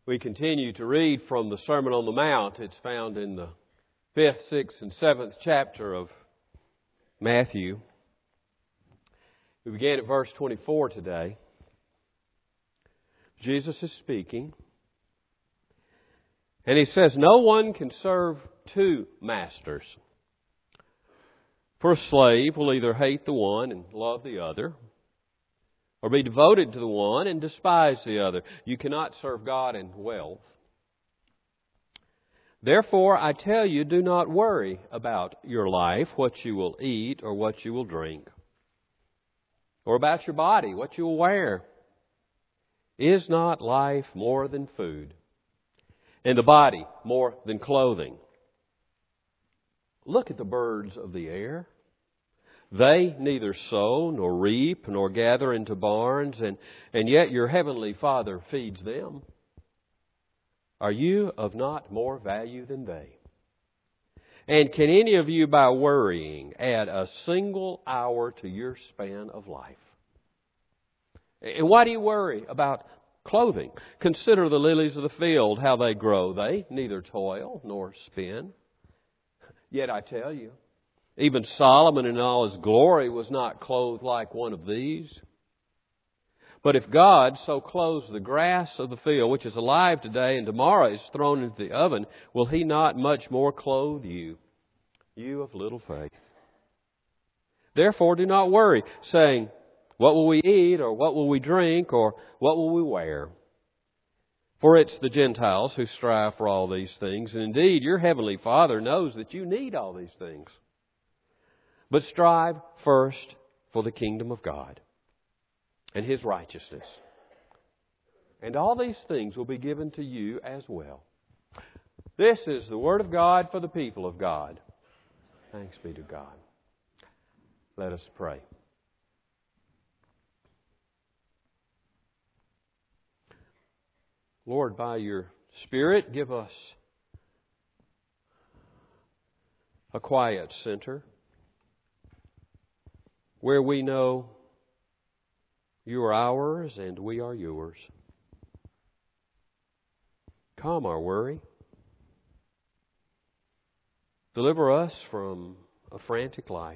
We continue to read from the Sermon on the Mount. It's found in the 5th, 6th, and 7th chapter of Matthew. We began at verse 24 today. Jesus is speaking. And He says, "No one can serve two masters. For a slave will either hate the one and love the other, or be devoted to the one and despise the other. You cannot serve God and wealth. Therefore, I tell you, do not worry about your life, what you will eat or what you will drink, or about your body, what you will wear. Is not life more than food, and the body more than clothing? Look at the birds of the air. They neither sow nor reap nor gather into barns, and yet your heavenly Father feeds them. Are you of not more value than they? And can any of you, by worrying, add a single hour to your span of life? And why do you worry about clothing? Consider the lilies of the field, how they grow. They neither toil nor spin. Yet I tell you, even Solomon in all his glory was not clothed like one of these. But if God so clothes the grass of the field, which is alive today and tomorrow is thrown into the oven, will He not much more clothe you, you of little faith? Therefore do not worry, saying, what will we eat, or what will we drink, or what will we wear? For it's the Gentiles who strive for all these things, and indeed your heavenly Father knows that you need all these things. But strive first for the kingdom of God and His righteousness, and all these things will be given to you as well." This is the Word of God for the people of God. Thanks be to God. Let us pray. Lord, by Your Spirit, give us a quiet center where we know You are ours and we are Yours. Calm our worry. Deliver us from a frantic life.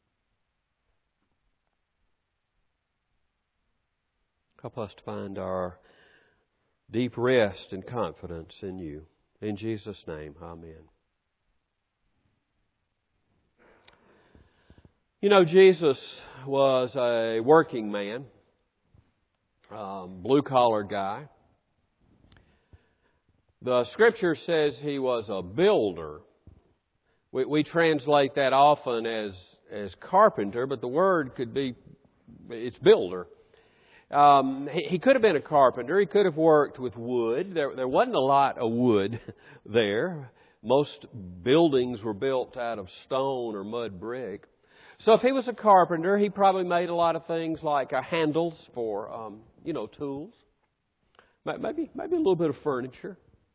Help us to find our deep rest and confidence in You. In Jesus' name, amen. You know, Jesus was a working man, blue-collar guy. The Scripture says He was a builder. We translate that often as carpenter, but the word could be, it's builder. He could have been a carpenter. He could have worked with wood. There wasn't a lot of wood there. Most buildings were built out of stone or mud brick. So if he was a carpenter, he probably made a lot of things like handles for, tools. Maybe a little bit of furniture.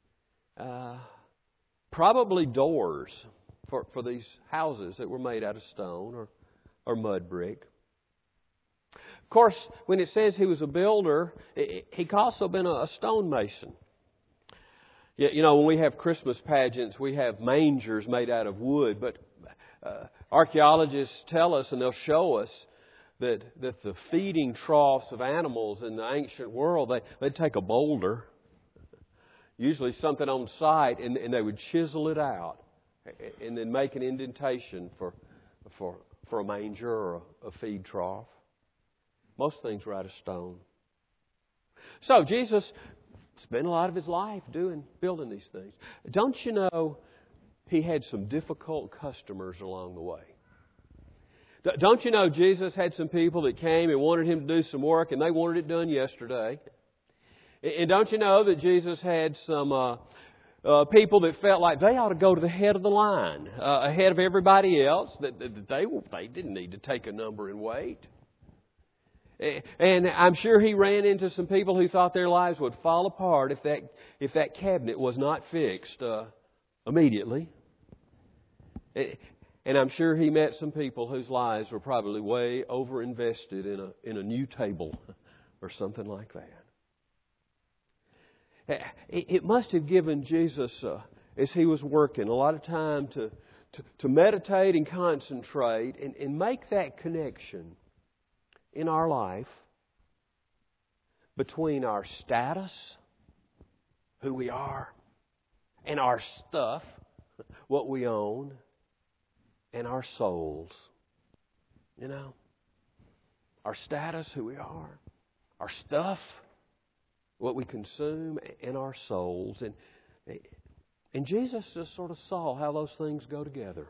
Probably doors for these houses that were made out of stone or mud brick. Of course, when it says he was a builder, he could also been a stonemason. You know, when we have Christmas pageants, we have mangers made out of wood, but archaeologists tell us, and they'll show us, that the feeding troughs of animals in the ancient world, they'd take a boulder, usually something on site, and they would chisel it out and then make an indentation for a manger or a feed trough. Most things were out of stone. So Jesus spent a lot of His life building these things. Don't you know He had some difficult customers along the way? Don't you know Jesus had some people that came and wanted Him to do some work and they wanted it done yesterday? And don't you know that Jesus had some people that felt like they ought to go to the head of the line, ahead of everybody else, that they didn't need to take a number and wait? And I'm sure He ran into some people who thought their lives would fall apart if that cabinet was not fixed immediately. And I'm sure He met some people whose lives were probably way overinvested in a new table or something like that. It must have given Jesus, as He was working, a lot of time to meditate and concentrate and make that connection in our life between our status, who we are, and our stuff, what we own, and our souls. You know, our status, who we are, our stuff, what we consume, and our souls. And Jesus just sort of saw how those things go together.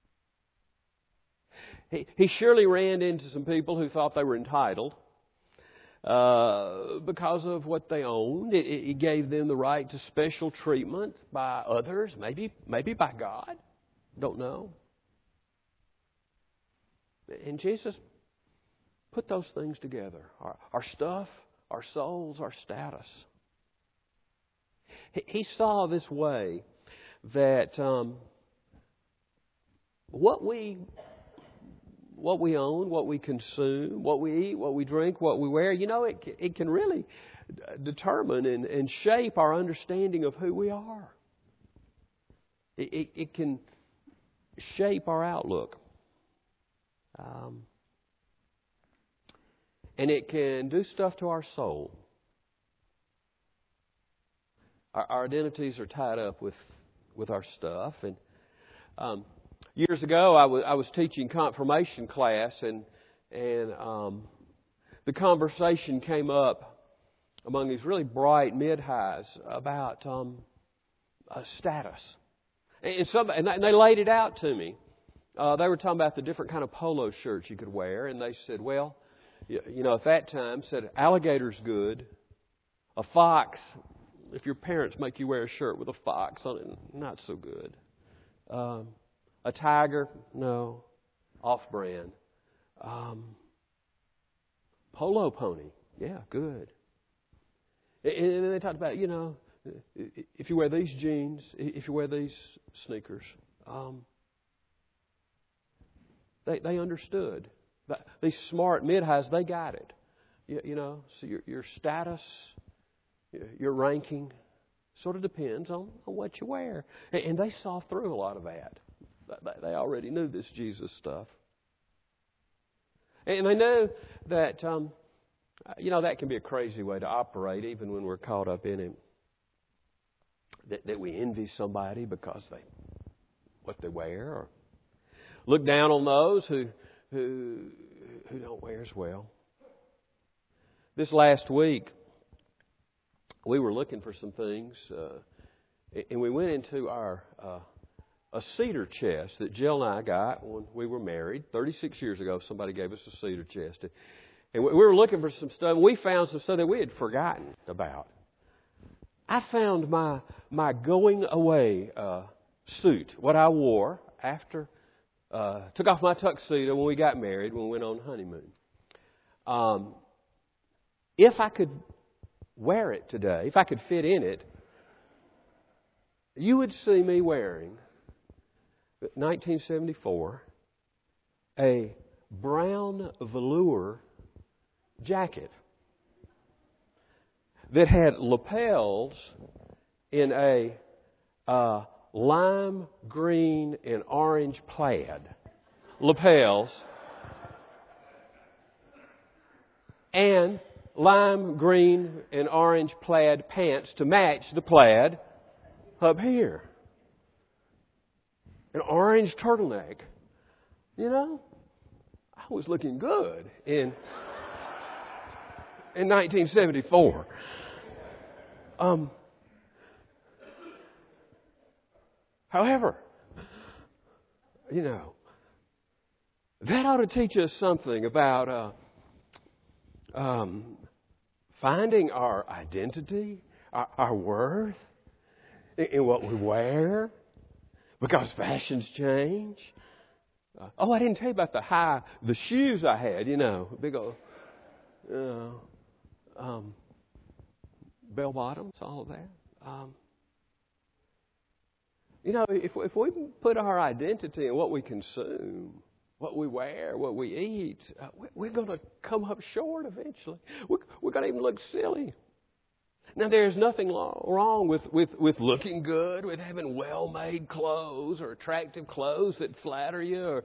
He surely ran into some people who thought they were entitled because of what they owned. It gave them the right to special treatment by others, maybe by God. Don't know. And Jesus put those things together. Our stuff, our souls, our status. He saw this way that what we own, what we consume, what we eat, what we drink, what we wear, it can really determine and shape our understanding of who we are. It can shape our outlook. And it can do stuff to our soul. Our identities are tied up with our stuff. And years ago, I was teaching confirmation class, and the conversation came up among these really bright mid-highs about status. And they laid it out to me. They were talking about the different kind of polo shirts you could wear, and they said, well, at that time, said alligator's good, a fox, if your parents make you wear a shirt with a fox on it, not so good. A tiger, no, off-brand. Polo pony, yeah, good. And then they talked about, if you wear these jeans, if you wear these sneakers, they understood. These smart mid-highs, they got it. So your status, your ranking, sort of depends on what you wear. And they saw through a lot of that. They already knew this Jesus stuff. And they knew that, that can be a crazy way to operate, even when we're caught up in it. That we envy somebody because what they wear, or look down on those who don't wear as well. This last week, we were looking for some things, and we went into a cedar chest that Jill and I got when we were married 36 years ago. Somebody gave us a cedar chest, and we were looking for some stuff. We found some stuff that we had forgotten about. I found my going away suit, what I wore after. Took off my tuxedo when we got married, when we went on honeymoon. If I could wear it today, if I could fit in it, you would see me wearing, 1974, a brown velour jacket that had lapels in a lime green and orange plaid lapels, and lime green and orange plaid pants to match the plaid up here. An orange turtleneck. I was looking good in 1974. However, that ought to teach us something about finding our identity, our worth in what we wear, because fashions change. I didn't tell you about the shoes I had, big old bell bottoms, all of that. If we put our identity in what we consume, what we wear, what we eat, we're going to come up short eventually. We're going to even look silly. Now, there's nothing wrong with looking good, with having well-made clothes or attractive clothes that flatter you, or,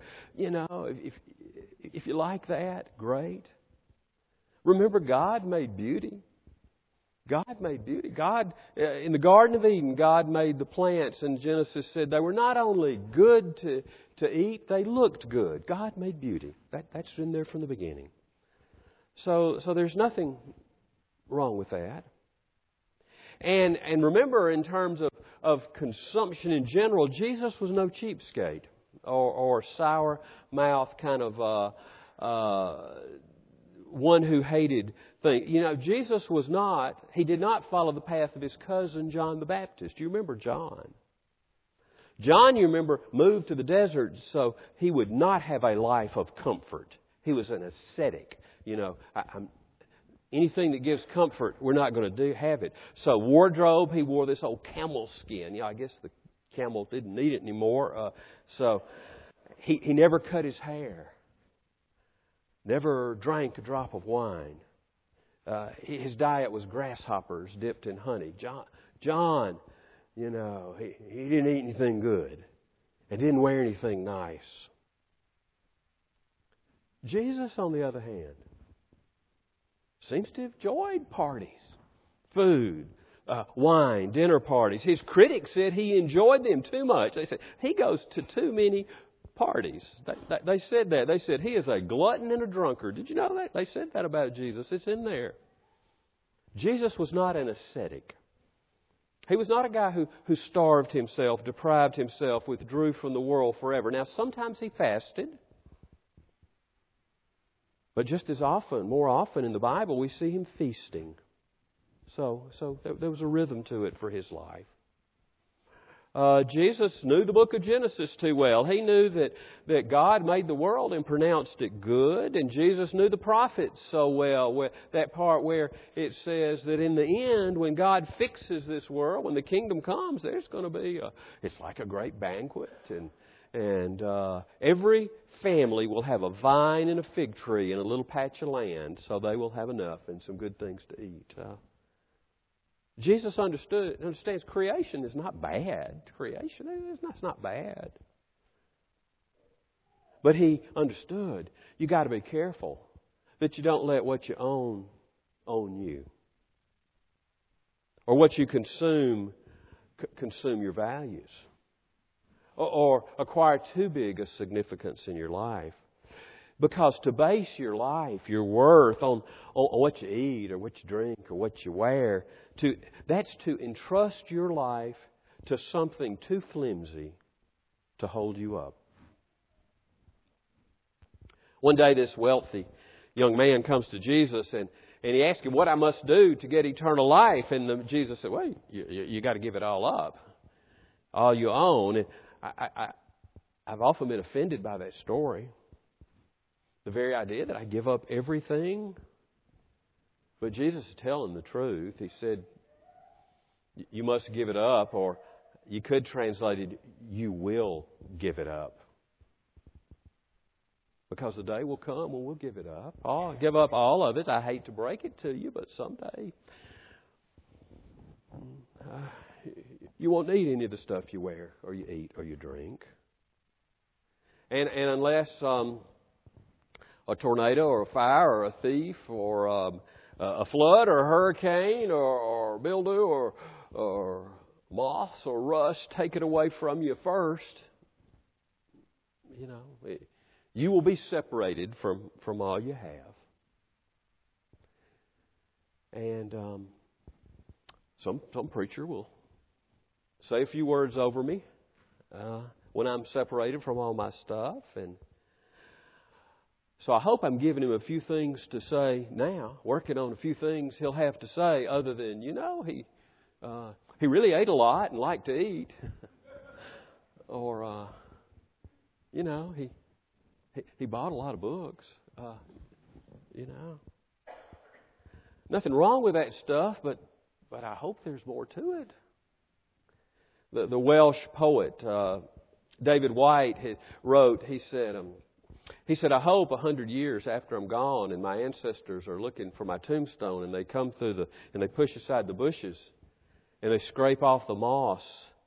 if you like that, great. Remember, God made beauty. God made beauty. God, in the Garden of Eden, God made the plants, and Genesis said they were not only good to eat, they looked good. God made beauty. That's in there from the beginning. So there's nothing wrong with that. And remember, in terms of consumption in general, Jesus was no cheapskate or sour mouth kind of one who hated things. Jesus was not, he did not follow the path of his cousin John the Baptist. You remember John? John, you remember, moved to the desert so he would not have a life of comfort. He was an ascetic. Anything that gives comfort, we're not going to have it. So wardrobe, he wore this old camel skin. I guess the camel didn't need it anymore. So he never cut his hair. Never drank a drop of wine. His diet was grasshoppers dipped in honey. John, he didn't eat anything good and didn't wear anything nice. Jesus, on the other hand, seems to have enjoyed parties, food, wine, dinner parties. His critics said he enjoyed them too much. They said he goes to too many parties. They said that. They said he is a glutton and a drunkard. Did you know that? They said that about Jesus. It's in there. Jesus was not an ascetic. He was not a guy who starved himself, deprived himself, withdrew from the world forever. Now, sometimes he fasted. But just as often, more often in the Bible, we see him feasting. So there was a rhythm to it for his life. Jesus knew the book of Genesis too well. He knew that God made the world and pronounced it good. And Jesus knew the prophets so well. That part where it says that in the end, when God fixes this world, when the kingdom comes, there's going to be it's like a great banquet. And every family will have a vine and a fig tree and a little patch of land, so they will have enough and some good things to eat. Jesus understands creation is not bad. Creation is not bad. But he understood you got to be careful that you don't let what you own you, or what you consume your values, or acquire too big a significance in your life. Because to base your life, your worth on what you eat or what you drink or what you wear, that's to entrust your life to something too flimsy to hold you up. One day this wealthy young man comes to Jesus and he asks him what I must do to get eternal life. And Jesus said, well, you got to give it all up, all you own. And I've often been offended by that story. The very idea that I give up everything. But Jesus is telling the truth. He said, you must give it up, or you could translate it, you will give it up. Because the day will come when we'll give it up. I'll give up all of it. I hate to break it to you, but someday you won't need any of the stuff you wear or you eat or you drink. And unless a tornado or a fire or a thief or a flood or a hurricane or mildew or moths or rust take it away from you first, you will be separated from all you have. And some preacher will say a few words over me when I'm separated from all my stuff. And so I hope I'm giving him a few things to say now, working on a few things he'll have to say other than, he really ate a lot and liked to eat. Or, he bought a lot of books. Nothing wrong with that stuff, but I hope there's more to it. The Welsh poet David White wrote, he said, He said, I hope 100 years after I'm gone and my ancestors are looking for my tombstone and they come through and they push aside the bushes and they scrape off the moss.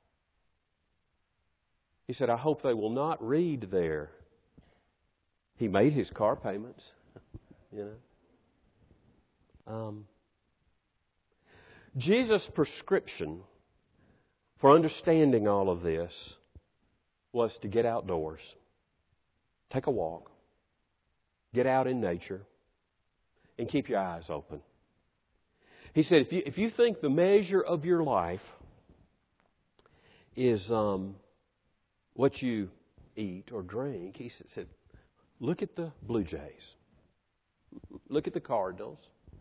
He said, I hope they will not read there, he made his car payments. Jesus' prescription for understanding all of this was to get outdoors, take a walk, get out in nature, and keep your eyes open. He said, if you think the measure of your life is what you eat or drink, he said, look at the Blue Jays. Look at the Cardinals.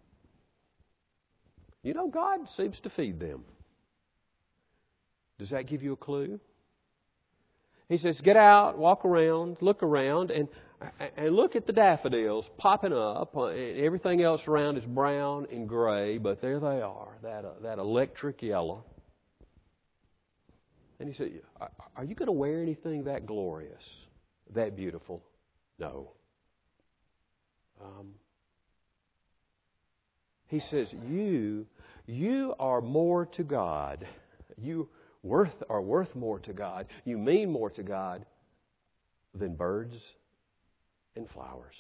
You know, God seems to feed them. Does that give you a clue? He says, get out, walk around, look around, and look at the daffodils popping up. Everything else around is brown and gray, but there they are, that electric yellow. And he said, are you going to wear anything that glorious, that beautiful? No. He says, you are more to God. You are worth more to God. You mean more to God than birds and flowers.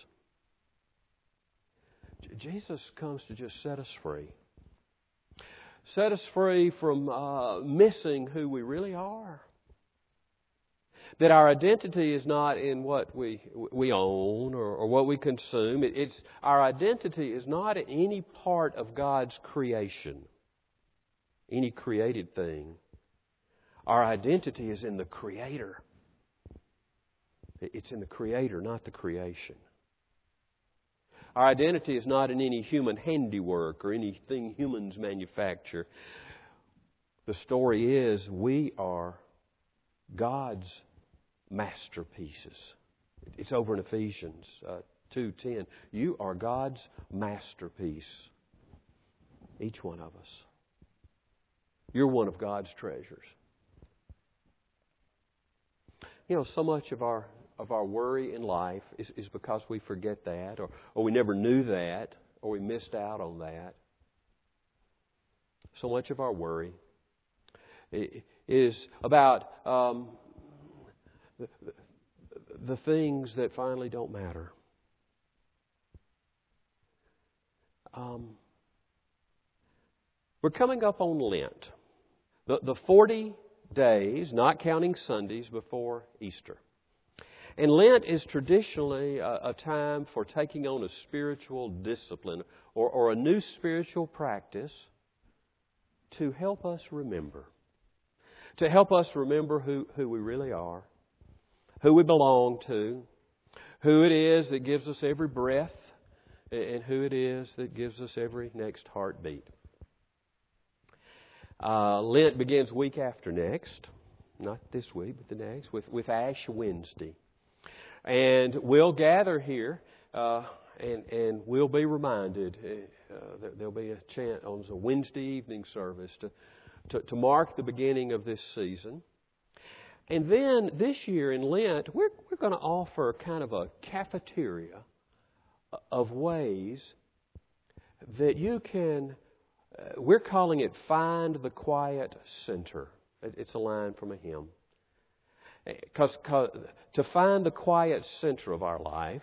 Jesus comes to just set us free. Set us free from missing who we really are. That our identity is not in what we own or what we consume. Our identity is not in any part of God's creation, any created thing. Our identity is in the Creator. It's in the Creator, not the creation. Our identity is not in any human handiwork or anything humans manufacture. The story is we are God's masterpieces. It's over in Ephesians 2:10. You are God's masterpiece. Each one of us. You're one of God's treasures. You know, so much of our worry in life is because we forget that, or we never knew that, or we missed out on that. So much of our worry is about the things that finally don't matter. We're coming up on Lent. The 40 days, not counting Sundays, before Easter. And Lent is traditionally a time for taking on a spiritual discipline or a new spiritual practice to help us remember. To help us remember who we really are, who we belong to, who it is that gives us every breath, and who it is that gives us every next heartbeat. Lent begins week after next, not this week, but the next, with Ash Wednesday. And we'll gather here and we'll be reminded. There'll be a chant on a Wednesday evening service to mark the beginning of this season. And then this year in Lent, we're going to offer kind of a cafeteria of ways that you can, we're calling it Find the Quiet Center. It's a line from a hymn. Because to find the quiet center of our life,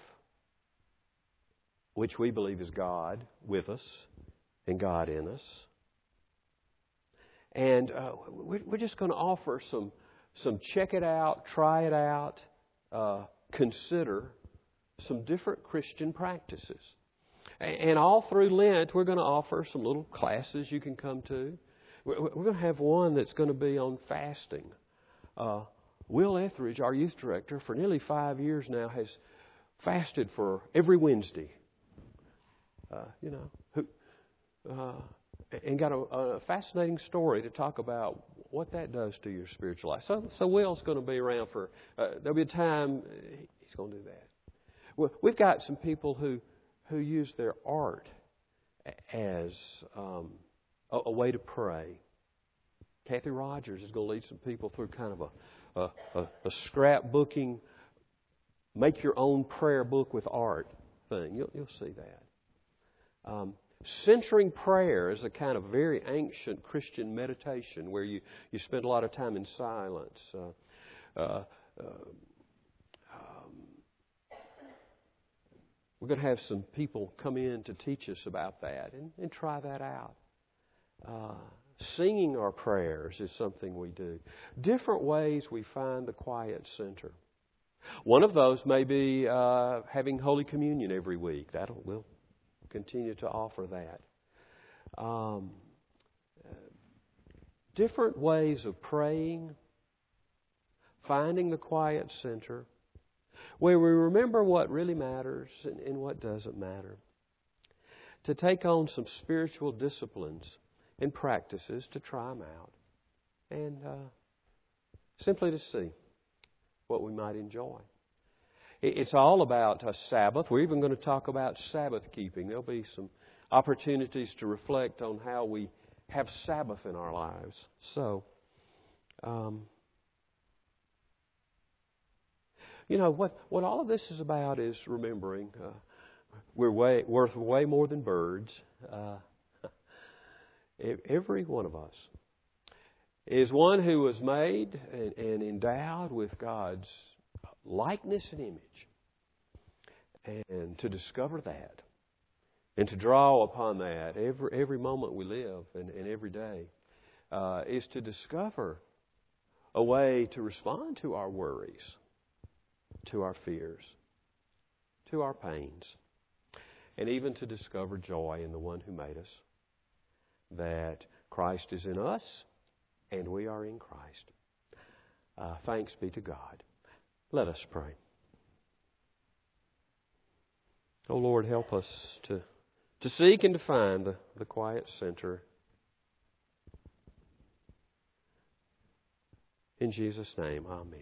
which we believe is God with us and God in us, and we're just going to offer some check it out, try it out, consider some different Christian practices. And all through Lent, we're going to offer some little classes you can come to. We're going to have one that's going to be on fasting. Will Etheridge, our youth director, for nearly 5 years now, has fasted for every Wednesday. And got a fascinating story to talk about what that does to your spiritual life. So Will's going to be around for, there'll be a time he's going to do that. Well, we've got some people who use their art as a way to pray. Kathy Rogers is going to lead some people through kind of a scrapbooking make your own prayer book with art thing. You'll see that. Centering prayer is a kind of very ancient Christian meditation where you spend a lot of time in silence. We're going to have some people come in to teach us about that and try that out. Singing our prayers is something we do. Different ways we find the quiet center. One of those may be having Holy Communion every week. We'll continue to offer that. Different ways of praying, finding the quiet center, where we remember what really matters and what doesn't matter. To take on some spiritual disciplines and practices to try them out. And simply to see what we might enjoy. It's all about a Sabbath. We're even going to talk about Sabbath keeping. There'll be some opportunities to reflect on how we have Sabbath in our lives. So, what all of this is about is remembering we're worth way more than birds. Every one of us is one who was made and endowed with God's likeness and image. And to discover that and to draw upon that every moment we live and every day is to discover a way to respond to our worries, to our fears, to our pains, and even to discover joy in the one who made us, that Christ is in us and we are in Christ. Thanks be to God. Let us pray. Oh Lord, help us to seek and to find the quiet center. In Jesus' name, amen.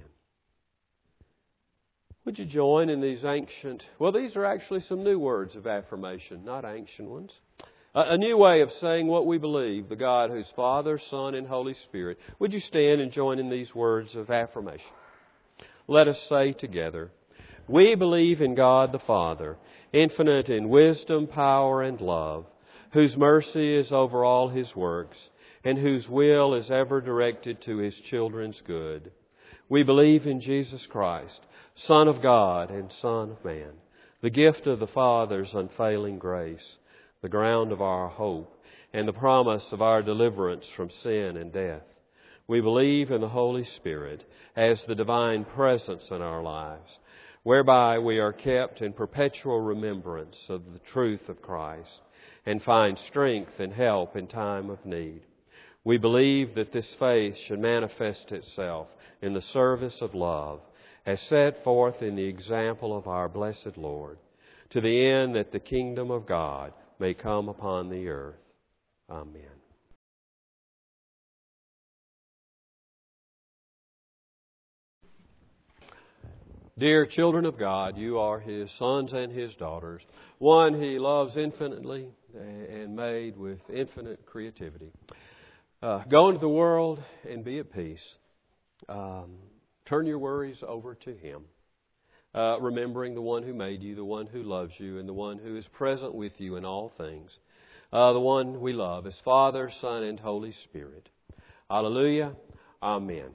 Would you join in these these are actually some new words of affirmation, not ancient ones. A new way of saying what we believe, the God who's Father, Son, and Holy Spirit. Would you stand and join in these words of affirmation? Let us say together, we believe in God the Father, infinite in wisdom, power, and love, whose mercy is over all His works, and whose will is ever directed to His children's good. We believe in Jesus Christ, Son of God and Son of man, the gift of the Father's unfailing grace, the ground of our hope, and the promise of our deliverance from sin and death. We believe in the Holy Spirit as the divine presence in our lives, whereby we are kept in perpetual remembrance of the truth of Christ and find strength and help in time of need. We believe that this faith should manifest itself in the service of love as set forth in the example of our blessed Lord, to the end that the kingdom of God may come upon the earth. Amen. Dear children of God, you are His sons and His daughters, one He loves infinitely and made with infinite creativity. Go into the world and be at peace. Turn your worries over to Him, remembering the one who made you, the one who loves you, and the one who is present with you in all things. The one we love is Father, Son, and Holy Spirit. Hallelujah. Amen.